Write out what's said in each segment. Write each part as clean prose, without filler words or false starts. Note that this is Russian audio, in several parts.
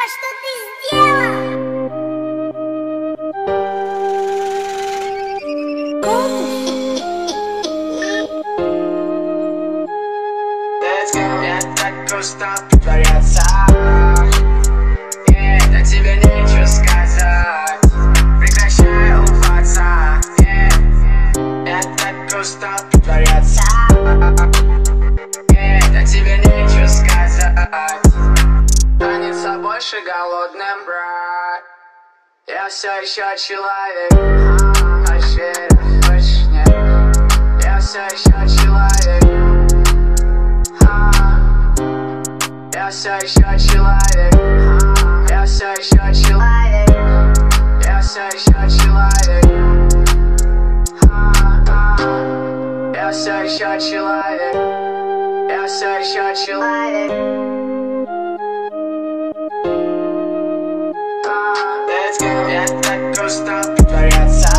что ты сделал? Я так устал притворяться, на тебе нечего сказать. Прекращай улыбаться, я так устал притворяться, на тебе нечего сказать. Станется больше голодным, брат. Я все еще человек, хочешь нет. Я все еще человек, я все еще человек, я все еще человек, я все еще человек, я все еще человек, я все еще человек. Я так устал притворяться,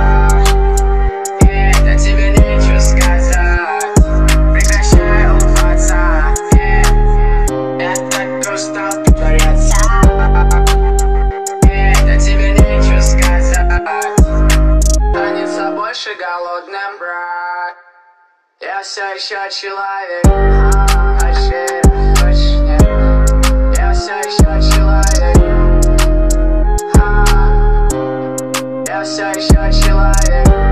на тебе нечего сказать. Прекращай улыбаться, я так устал притворяться, на тебе нечего сказать. Станется больше голодным, брат. Я все еще человек, хочешь нет. Я все еще человек, я все еще человек.